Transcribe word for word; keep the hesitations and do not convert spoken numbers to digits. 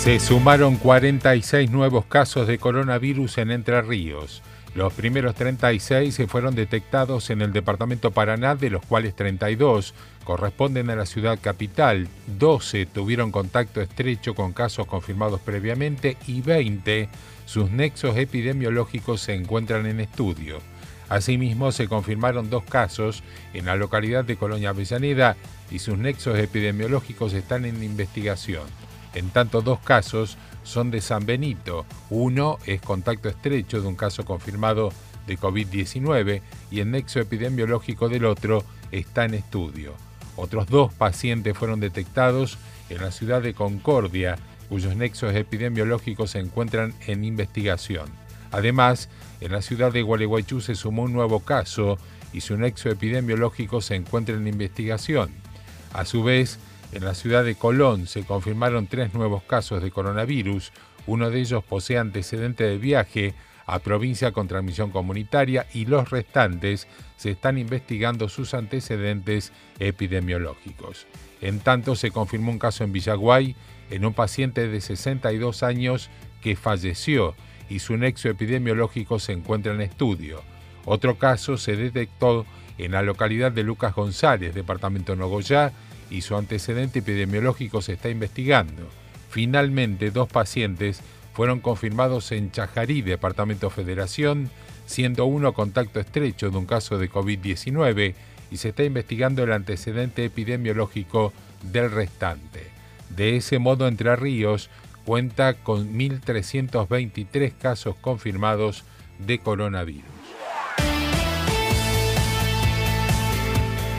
Se sumaron cuarenta y seis nuevos casos de coronavirus en Entre Ríos. Los primeros treinta y seis se fueron detectados en el departamento Paraná, de los cuales treinta y dos corresponden a la ciudad capital, doce tuvieron contacto estrecho con casos confirmados previamente y veinte sus nexos epidemiológicos se encuentran en estudio. Asimismo, se confirmaron dos casos en la localidad de Colonia Avellaneda y sus nexos epidemiológicos están en investigación. En tanto, dos casos son de San Benito. Uno es contacto estrecho de un caso confirmado de COVID diecinueve y el nexo epidemiológico del otro está en estudio. Otros dos pacientes fueron detectados en la ciudad de Concordia, cuyos nexos epidemiológicos se encuentran en investigación. Además, en la ciudad de Gualeguaychú se sumó un nuevo caso y su nexo epidemiológico se encuentra en investigación. A su vez, en la ciudad de Colón se confirmaron tres nuevos casos de coronavirus. Uno de ellos posee antecedente de viaje a provincia con transmisión comunitaria y los restantes se están investigando sus antecedentes epidemiológicos. En tanto, se confirmó un caso en Villaguay en un paciente de sesenta y dos años que falleció y su nexo epidemiológico se encuentra en estudio. Otro caso se detectó en la localidad de Lucas González, departamento Nogoyá, y su antecedente epidemiológico se está investigando. Finalmente, dos pacientes fueron confirmados en Chajarí, departamento Federación, siendo uno contacto estrecho de un caso de COVID diecinueve y se está investigando el antecedente epidemiológico del restante. De ese modo, Entre Ríos cuenta con mil trescientos veintitrés casos confirmados de coronavirus.